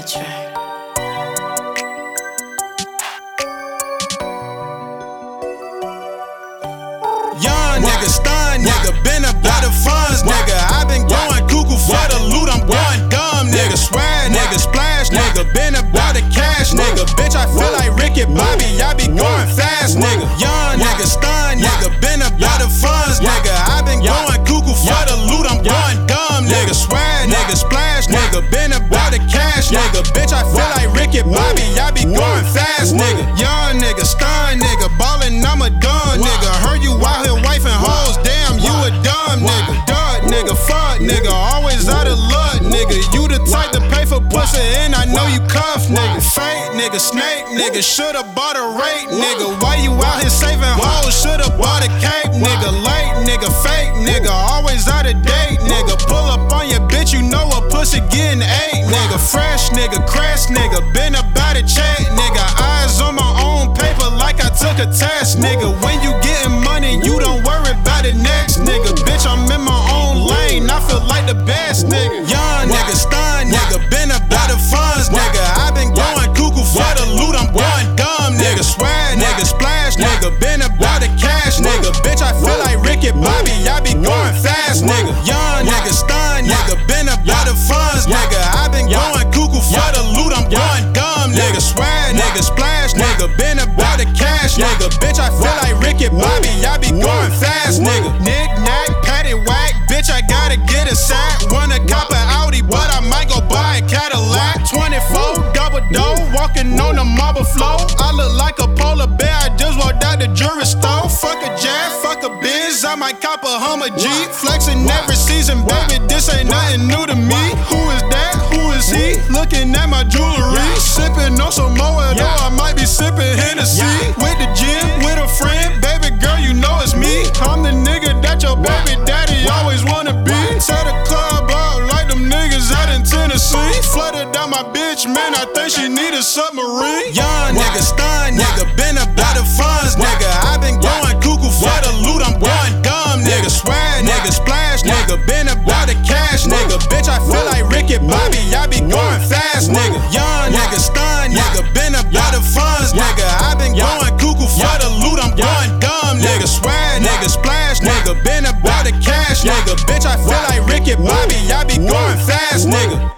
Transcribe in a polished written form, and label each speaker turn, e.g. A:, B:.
A: track.
B: Young nigga, stun nigga, been about the funds nigga. I been going cuckoo for the loot, I'm going dumb nigga. Swag nigga, splash nigga, been about the cash nigga. Bitch, I feel like Ricky Bobby, I be going fast nigga. Young nigga, stun nigga, been about the funds nigga. I been going cuckoo for the loot, I'm going dumb nigga. Swag nigga, splash nigga, been about the cash nigga. Bitch, I feel like Ricky Bobby, I be going fast nigga. Young nigga, stun nigga, ballin', I'm a dumb nigga. Heard you out here wifing hoes, damn, you a dumb nigga. Dud nigga, fuck nigga, always out of luck nigga. You the type to pay for pussy and I know you cuff nigga. Fake nigga, snake nigga, shoulda bought a rate nigga. Why you out here saving hoes, shoulda bought a cake nigga. Late nigga, fake nigga, always out of date nigga. Pull up on your bitch, you know a pussy getting ate nigga. Fresh nigga, crash nigga, been about a check nigga. Eyes on my own paper like I took a test nigga. When you getting money, you don't worry about the next nigga. Bitch, I'm in my own lane, I feel like the best nigga. Young nigga, stun nigga, been about the funds nigga. I been going cuckoo for the loot, I'm going dumb nigga. Swag nigga, splash nigga, been about the cash nigga. Bitch, I feel like Ricky Bobby, I be going fast nigga. Young nigga, stun nigga, been about the funds nigga. I been going cuckoo for the loot, I'm going dumb nigga. Swag nigga, splash nigga, been about the cash nigga. Bitch, I feel like Ricky Bobby, I be going fast nigga. Knick knack, patty whack, bitch, I gotta get a sack. Wanna cop an Audi, but I might go buy a Cadillac. 24 double dough, walking on the marble floor. I look like a polar bear, I just walked out the jewelry store. Fuck a Jag, fuck a Biz, I might cop a Hummer Jeep. Flexing every season, baby, this ain't nothing new to me. Who is that? Who is he? Looking at my jewelry, sipping on some more, though I might be sipping Hennessy. With the gym, with a friend, baby girl, you know it's me. I'm the nigga that your baby daddy always wanna be. Tear the club up like them niggas out in Tennessee. Flooded down my bitch, man, I think she need a submarine. Young nigga, stun nigga, been about the funds nigga. I been going cuckoo for the loot, I'm going dumb nigga. Swag nigga, splash nigga, been about the cash nigga. Bitch, I feel like Ricky Bobby, I be going fast nigga. Young nigga, stun nigga, been about the funds nigga. I been going cuckoo for the loot, I'm going dumb nigga. Swag nigga, splash nigga, been about the cash nigga. Bitch, I feel like Ricky Bobby, I be going fast nigga.